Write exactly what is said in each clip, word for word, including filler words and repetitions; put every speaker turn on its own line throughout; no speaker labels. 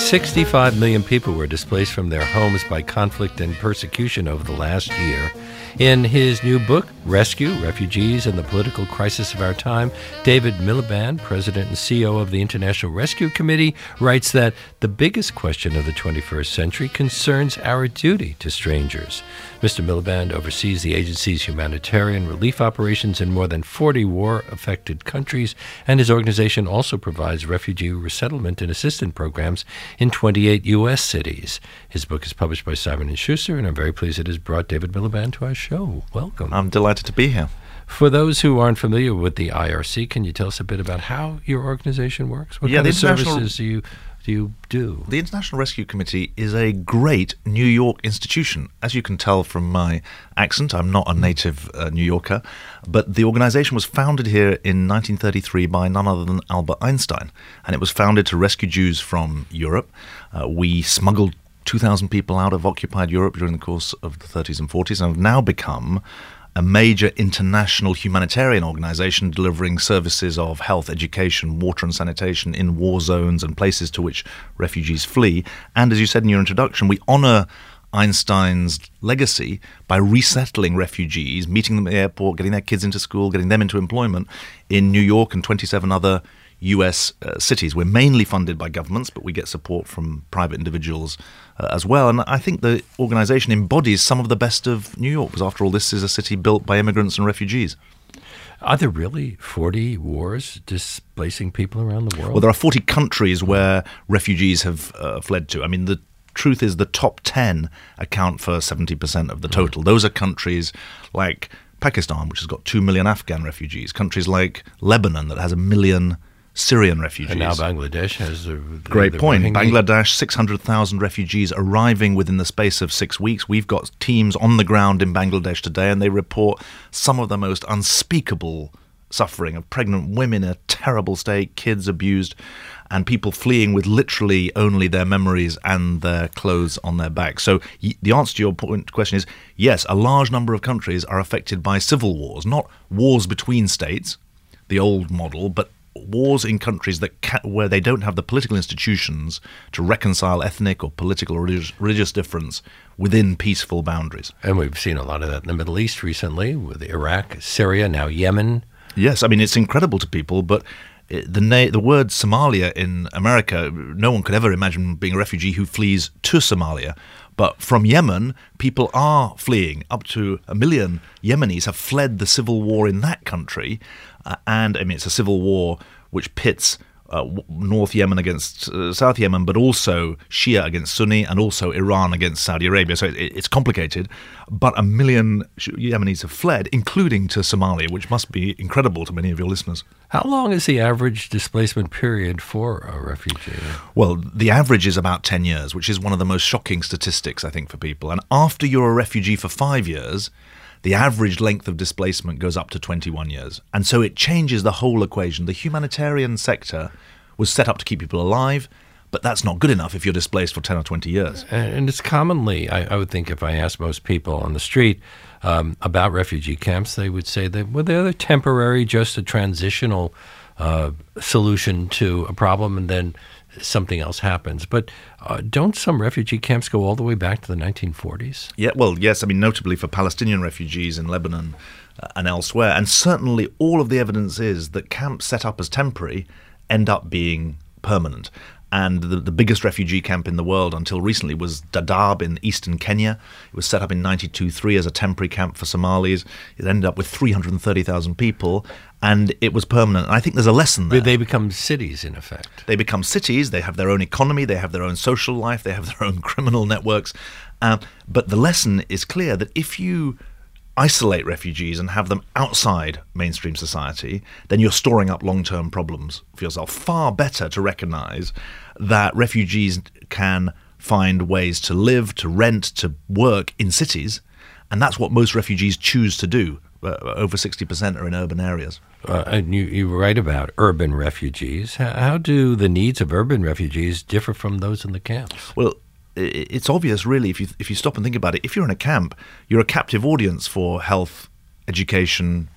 sixty-five million people were displaced from their homes by conflict and persecution over the last year. In his new book, Rescue, Refugees and the Political Crisis of Our Time, David Miliband, president and C E O of the International Rescue Committee, writes that the biggest question of the twenty-first century concerns our duty to strangers. Mister Miliband oversees the agency's humanitarian relief operations in more than forty war-affected countries, and his organization also provides refugee resettlement and assistance programs in twenty-eight U S cities. His book is published by Simon and Schuster, and I'm very pleased it has brought David Miliband to our show. Welcome.
I'm delighted to be here.
For those who aren't familiar with the I R C, can you tell us a bit about how your organization works? What
yeah,
kind of
International...
services do you do you do?
The International Rescue Committee is a great New York institution. As you can tell from my accent, I'm not a native uh, New Yorker, but the organization was founded here in nineteen thirty-three by none other than Albert Einstein, and it was founded to rescue Jews from Europe. Uh, we smuggled two thousand people out of occupied Europe during the course of the thirties and forties, and have now become a major international humanitarian organization delivering services of health, education, water and sanitation in war zones and places to which refugees flee. And as you said in your introduction, we honor Einstein's legacy by resettling refugees, meeting them at the airport, getting their kids into school, getting them into employment in New York and twenty-seven other U S uh, cities. We're mainly funded by governments, but we get support from private individuals uh, as well. And I think the organization embodies some of the best of New York, because after all, this is a city built by immigrants and refugees.
Are there really forty wars displacing people around the world?
Well, there are forty countries where refugees have uh, fled to. I mean, the truth is the top ten account for seventy percent of the total. Mm. Those are countries like Pakistan, which has got two million Afghan refugees, countries like Lebanon that has a million Syrian refugees.
And now Bangladesh has a
great
the
point.
Rohingya.
Bangladesh, six hundred thousand refugees arriving within the space of six weeks. We've got teams on the ground in Bangladesh today, and they report some of the most unspeakable suffering of pregnant women in a terrible state, kids abused, and people fleeing with literally only their memories and their clothes on their back. So y- the answer to your point, question is, yes, a large number of countries are affected by civil wars, not wars between states, the old model, but wars in countries that ca- where they don't have the political institutions to reconcile ethnic or political or religious, religious difference within peaceful boundaries.
And we've seen a lot of that in the Middle East recently, with Iraq, Syria, now Yemen.
Yes, I mean, it's incredible to people, but it, the na- the word Somalia in America, no one could ever imagine being a refugee who flees to Somalia. But from Yemen, people are fleeing. Up to a million Yemenis have fled the civil war in that country. Uh, and I mean, it's a civil war which pits uh, North Yemen against uh, South Yemen, but also Shia against Sunni, and also Iran against Saudi Arabia. So it, it's complicated. But a million Yemenis have fled, including to Somalia, which must be incredible to many of your listeners.
How long is the average displacement period for a refugee?
Well, the average is about ten years, which is one of the most shocking statistics, I think, for people. And after you're a refugee for five years, the average length of displacement goes up to twenty-one years. And so it changes the whole equation. The humanitarian sector was set up to keep people alive, but that's not good enough if you're displaced for ten or twenty years.
And it's commonly, I, I would think, if I asked most people on the street um, about refugee camps, they would say that, well, they're temporary, just a transitional uh, solution to a problem, and then something else happens. But uh, don't some refugee camps go all the way back to the nineteen forties?
Yeah, well, yes. I mean, notably for Palestinian refugees in Lebanon uh, and elsewhere. And certainly all of the evidence is that camps set up as temporary end up being permanent. And the, the biggest refugee camp in the world until recently was Dadaab in eastern Kenya. It was set up in ninety-two three as a temporary camp for Somalis. It ended up with three hundred thirty thousand people, and it was permanent. And I think there's a lesson there.
They become cities, in effect.
They become cities. They have their own economy. They have their own social life. They have their own criminal networks. Uh, but the lesson is clear that if you isolate refugees and have them outside mainstream society, then you're storing up long-term problems for yourself. Far better to recognize that refugees can find ways to live, to rent, to work in cities, and that's what most refugees choose to do. Uh, over sixty percent are in urban areas.
Uh, and you, you write about urban refugees. How, how do the needs of urban refugees differ from those in the camps?
Well, it's obvious, really, if you if you stop and think about it. If you're in a camp, you're a captive audience for health, education,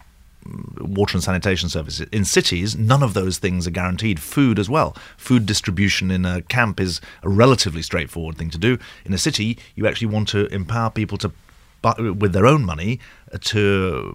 water and sanitation services. In cities, none of those things are guaranteed. Food as well. Food distribution in a camp is a relatively straightforward thing to do. In a city, you actually want to empower people to, buy, with their own money, to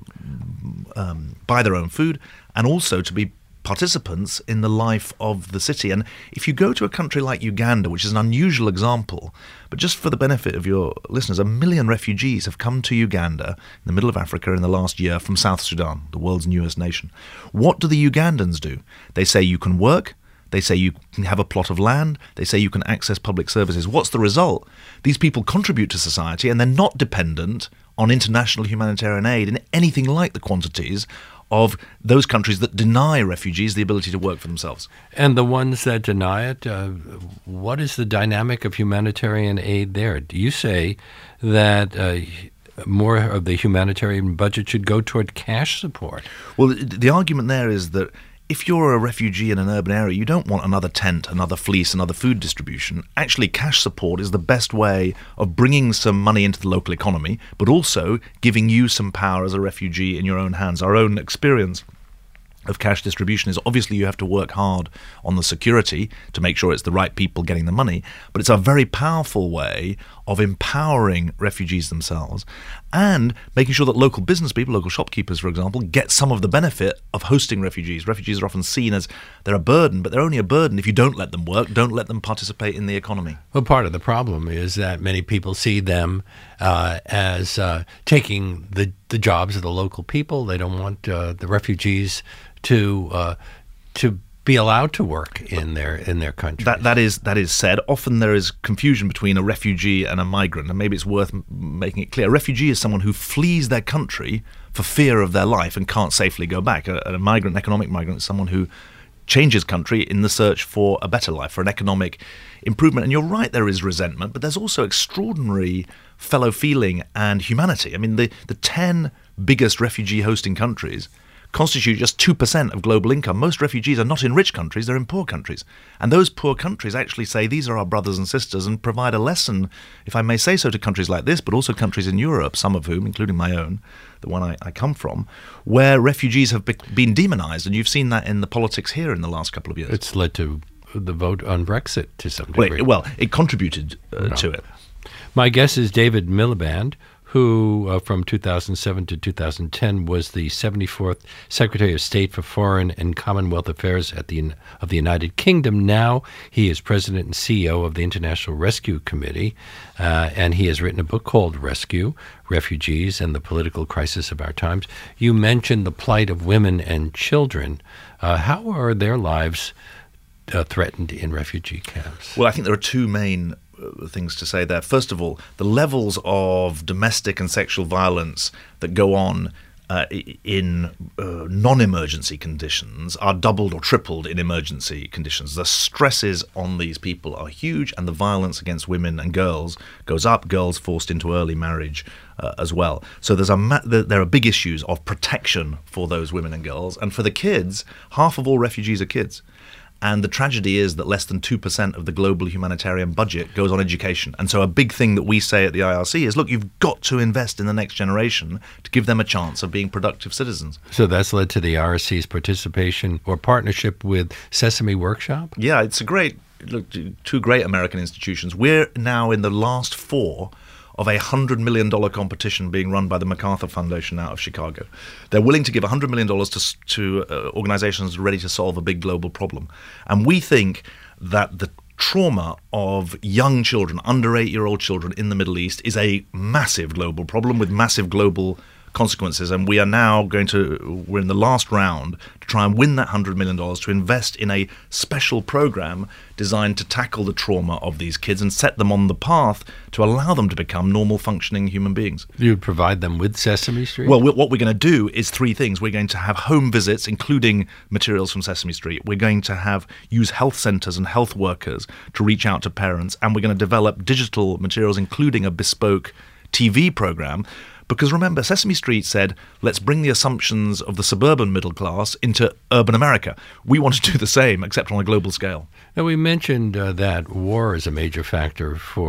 um, buy their own food, and also to be participants in the life of the city. And if you go to a country like Uganda, which is an unusual example, but just for the benefit of your listeners, a million refugees have come to Uganda in the middle of Africa in the last year from South Sudan, the world's newest nation. What do the Ugandans do? They say you can work. They say you can have a plot of land. They say you can access public services. What's the result? These people contribute to society, and they're not dependent on international humanitarian aid in anything like the quantities of those countries that deny refugees the ability to work for themselves.
And the ones that deny it, uh, what is the dynamic of humanitarian aid there? Do you say that uh, more of the humanitarian budget should go toward cash support?
Well, the, the argument there is that if you're a refugee in an urban area, you don't want another tent, another fleece, another food distribution. Actually, cash support is the best way of bringing some money into the local economy, but also giving you some power as a refugee in your own hands. Our own experience of cash distribution is obviously you have to work hard on the security to make sure it's the right people getting the money, but it's a very powerful way of empowering refugees themselves and making sure that local business people, local shopkeepers, for example, get some of the benefit of hosting refugees. Refugees are often seen as they're a burden, but they're only a burden if you don't let them work, don't let them participate in the economy.
Well, part of the problem is that many people see them uh, as uh, taking the, the jobs of the local people. They don't want uh, the refugees to uh, to be allowed to work in their in their country.
That that is that is said. Often there is confusion between a refugee and a migrant, and maybe it's worth m- making it clear. A refugee is someone who flees their country for fear of their life and can't safely go back. A, a migrant, an economic migrant, is someone who changes country in the search for a better life, for an economic improvement. And you're right, there is resentment, but there's also extraordinary fellow feeling and humanity. I mean, the the ten biggest refugee hosting countries constitute just two percent of global income. Most refugees are not in rich countries, they're in poor countries. And those poor countries actually say these are our brothers and sisters and provide a lesson, if I may say so, to countries like this, but also countries in Europe, some of whom, including my own, the one I, I come from, where refugees have be- been demonized. And you've seen that in the politics here in the last couple of years.
It's led to the vote on Brexit to some
Well,
degree.
it, well, it contributed uh,
No.
to it.
My guest is David Miliband, who uh, from two thousand seven to two thousand ten was the seventy-fourth Secretary of State for Foreign and Commonwealth Affairs at the of the United Kingdom. Now he is President and C E O of the International Rescue Committee, uh, and he has written a book called Rescue, Refugees and the Political Crisis of Our Times. You mentioned the plight of women and children. Uh, how are their lives uh, threatened in refugee camps?
Well, I think there are two main uh, things to say there. First of all, the levels of domestic and sexual violence that go on uh, in uh, non-emergency conditions are doubled or tripled in emergency conditions. The stresses on these people are huge, and the violence against women and girls goes up, girls forced into early marriage uh, as well. So there's a ma- there are big issues of protection for those women and girls. And for the kids, half of all refugees are kids. And the tragedy is that less than two percent of the global humanitarian budget goes on education. And so a big thing that we say at the I R C is, look, you've got to invest in the next generation to give them a chance of being productive citizens.
So that's led to the I R C's participation or partnership with Sesame Workshop?
Yeah, it's a great, look, two great American institutions. We're now in the last four of a one hundred million dollars competition being run by the MacArthur Foundation out of Chicago. They're willing to give one hundred million dollars to, to uh, organizations ready to solve a big global problem. And we think that the trauma of young children, under eight-year-old children in the Middle East, is a massive global problem with massive global consequences. And we are now going to, we're in the last round to try and win that one hundred million dollars to invest in a special program designed to tackle the trauma of these kids and set them on the path to allow them to become normal functioning human beings.
You provide them with Sesame Street?
Well, what we're going to do is three things. We're going to have home visits, including materials from Sesame Street. We're going to have use health centers and health workers to reach out to parents. And we're going to develop digital materials, including a bespoke T V program. Because remember, Sesame Street said, let's bring the assumptions of the suburban middle class into urban America. We want to do the same, except on a global scale.
Now, we mentioned uh, that war is a major factor for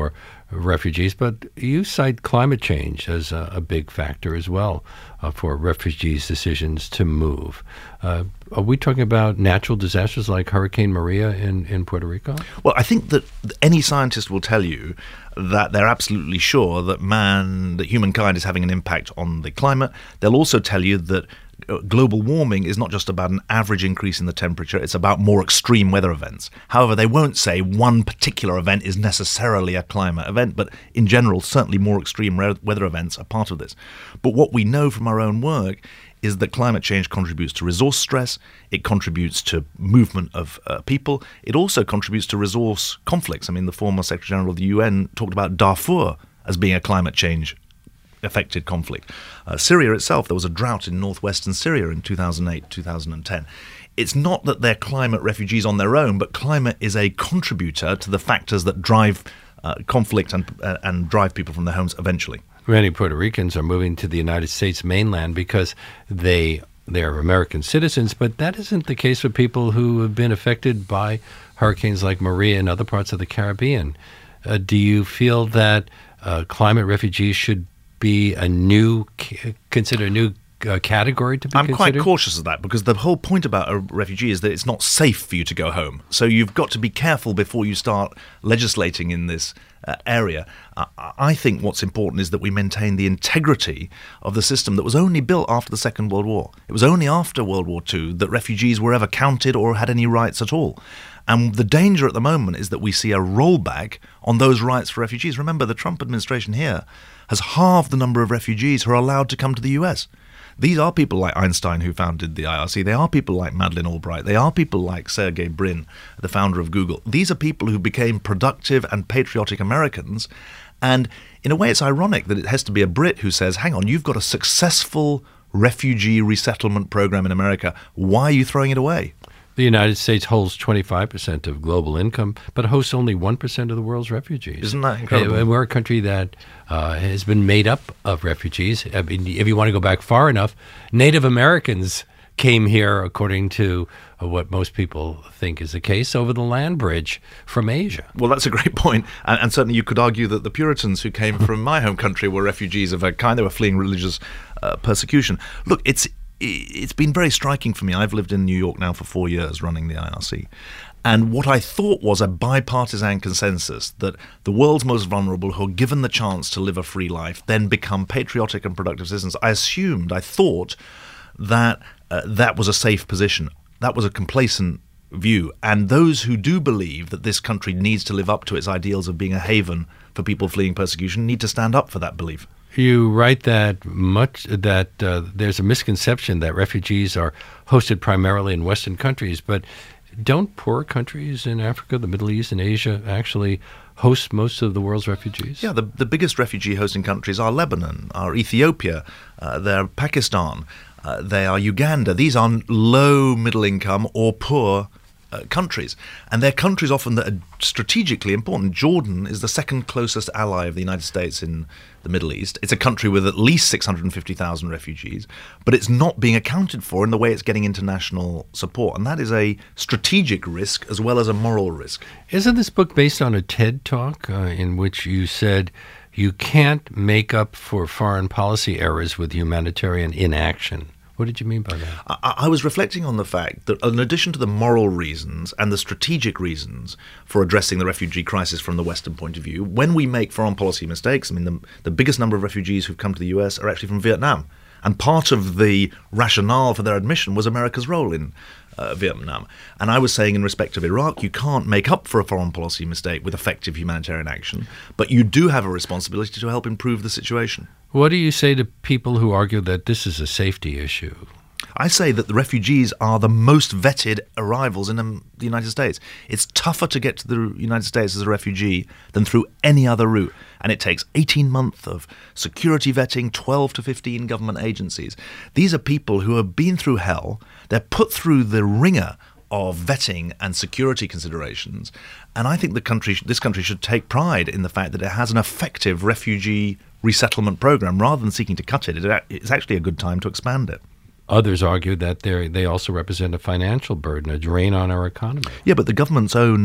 refugees, but you cite climate change as a, a big factor as well uh, for refugees' decisions to move. Uh, are we talking about natural disasters like Hurricane Maria in, in Puerto Rico?
Well, I think that any scientist will tell you that they're absolutely sure that man, that humankind is having an impact on the climate. They'll also tell you that global warming is not just about an average increase in the temperature, it's about more extreme weather events. However, they won't say one particular event is necessarily a climate event, but in general, certainly more extreme weather events are part of this. But what we know from our own work is that climate change contributes to resource stress, it contributes to movement of uh, people, it also contributes to resource conflicts. I mean, the former Secretary General of the U N talked about Darfur as being a climate change affected conflict. Uh, Syria itself, there was a drought in northwestern Syria in two thousand eight, two thousand ten. It's not that they're climate refugees on their own, but climate is a contributor to the factors that drive uh, conflict and, uh, and drive people from their homes eventually.
Many Puerto Ricans are moving to the United States mainland because they they're American citizens, but that isn't the case for people who have been affected by hurricanes like Maria and other parts of the Caribbean. Uh, do you feel that uh, climate refugees should be a new, consider a new uh, category to be
I'm
considered?
quite cautious of that, because the whole point about a refugee is that it's not safe for you to go home. So you've got to be careful before you start legislating in this uh, area. Uh, I think what's important is that we maintain the integrity of the system that was only built after the Second World War. It was only after World War Two that refugees were ever counted or had any rights at all. And the danger at the moment is that we see a rollback on those rights for refugees. Remember, the Trump administration here has halved the number of refugees who are allowed to come to the U S. These are people like Einstein, who founded the I R C. They are people like Madeleine Albright. They are people like Sergey Brin, the founder of Google. These are people who became productive and patriotic Americans. And in a way, it's ironic that it has to be a Brit who says, hang on, you've got a successful refugee resettlement program in America. Why are you throwing it away?
The United States holds twenty-five percent of global income, but hosts only one percent of the world's refugees.
Isn't that incredible?
And we're a country that uh, has been made up of refugees. I mean, if you want to go back far enough, Native Americans came here, according to uh, what most people think is the case, over the land bridge from Asia.
Well, that's a great point. And, and certainly you could argue that the Puritans who came from my home country were refugees of a kind. They were fleeing religious uh, persecution. Look, it's It's been very striking for me. I've lived in New York now for four years running the I R C. And what I thought was a bipartisan consensus that the world's most vulnerable, who are given the chance to live a free life, then become patriotic and productive citizens. I assumed, I thought that uh, that was a safe position. That was a complacent view. And those who do believe that this country needs to live up to its ideals of being a haven for people fleeing persecution need to stand up for that belief.
You write that much that uh, there's a misconception that refugees are hosted primarily in Western countries, but don't poor countries in Africa, the Middle East, and Asia actually host most of the world's refugees?
Yeah, the, the biggest refugee hosting countries are Lebanon, are Ethiopia, uh, they're Pakistan, uh, they are Uganda. These are low middle income or poor Uh, countries, and they're countries often that are strategically important. Jordan is the second closest ally of the United States in the Middle East. It's a country with at least six hundred fifty thousand refugees, but it's not being accounted for in the way it's getting international support, and that is a strategic risk as well as a moral risk.
Isn't this book based on a TED Talk uh, in which you said you can't make up for foreign policy errors with humanitarian inaction? What did you mean by that?
I, I was reflecting on the fact that in addition to the moral reasons and the strategic reasons for addressing the refugee crisis from the Western point of view, when we make foreign policy mistakes, I mean, the, the biggest number of refugees who've come to the U S are actually from Vietnam. And part of the rationale for their admission was America's role in uh, Vietnam. And I was saying in respect of Iraq, you can't make up for a foreign policy mistake with effective humanitarian action, but you do have a responsibility to help improve the situation.
What do you say to people who argue that this is a safety issue?
I say that the refugees are the most vetted arrivals in um, the United States. It's tougher to get to the United States as a refugee than through any other route. And it takes eighteen months of security vetting, twelve to fifteen government agencies. These are people who have been through hell. They're put through the ringer of vetting and security considerations. And I think the country, this country should take pride in the fact that it has an effective refugee resettlement program. Rather than seeking to cut it, it's actually a good time to expand it.
Others argue that they they also represent a financial burden, a drain on our economy.
Yeah, but the government's own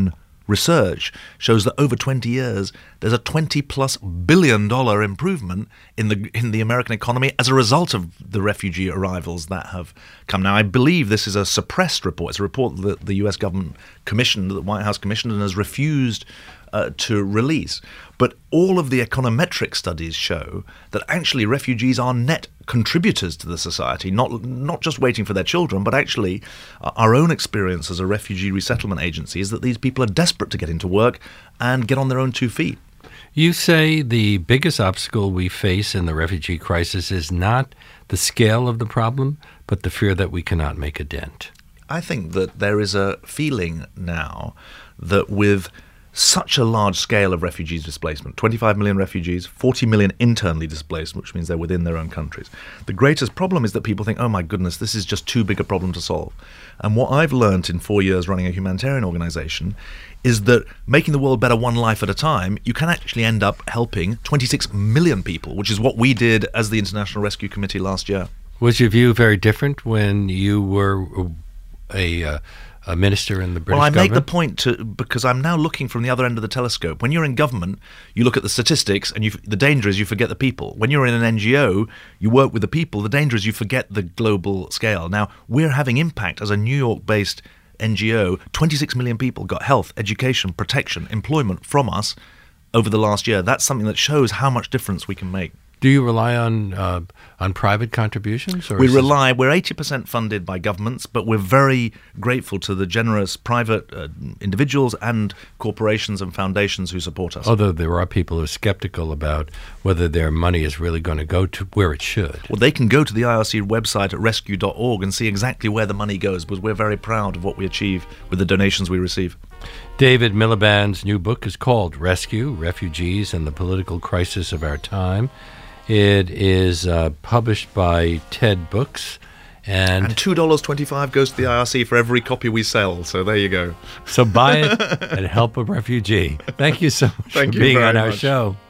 research shows that over twenty years, there's a twenty plus billion dollar improvement in the in the American economy as a result of the refugee arrivals that have come. Now, I believe this is a suppressed report. It's a report that the U S government commissioned, that the White House commissioned, and has refused uh, to release. But all of the econometric studies show that actually refugees are net contributors to the society, not not just waiting for their children, but actually uh, our own experience as a refugee resettlement agency is that these people are desperate to get into work and get on their own two feet.
You say the biggest obstacle we face in the refugee crisis is not the scale of the problem, but the fear that we cannot make a dent.
I think that there is a feeling now that with such a large scale of refugees displacement, twenty-five million refugees, forty million internally displaced, which means they're within their own countries. The greatest problem is that people think, oh my goodness, this is just too big a problem to solve. And what I've learned in four years running a humanitarian organization is that making the world better one life at a time, you can actually end up helping twenty-six million people, which is what we did as the International Rescue Committee last year.
Was your view very different when you were a... Uh, a minister in the British
government? Well, I
government?
make the point to, because I'm now looking from the other end of the telescope. When you're in government, you look at the statistics, and you, the danger is you forget the people. When you're in an N G O, you work with the people. The danger is you forget the global scale. Now, we're having impact as a New York-based N G O. twenty-six million people got health, education, protection, employment from us over the last year. That's something that shows how much difference we can make.
Do you rely on uh, on private contributions? Or
we rely, we're eighty percent funded by governments, but we're very grateful to the generous private uh, individuals and corporations and foundations who support us.
Although there are people who are skeptical about whether their money is really going to go to where it should.
Well, they can go to the I R C website at rescue dot org and see exactly where the money goes, because we're very proud of what we achieve with the donations we receive.
David Miliband's new book is called Rescue, Refugees and the Political Crisis of Our Time. It is uh, published by TED Books. And,
and two dollars and twenty-five cents goes to the I R C for every copy we sell. So there you go.
So buy it and help a refugee. Thank you so much
Thank
for
you
being
very
on our
much.
show.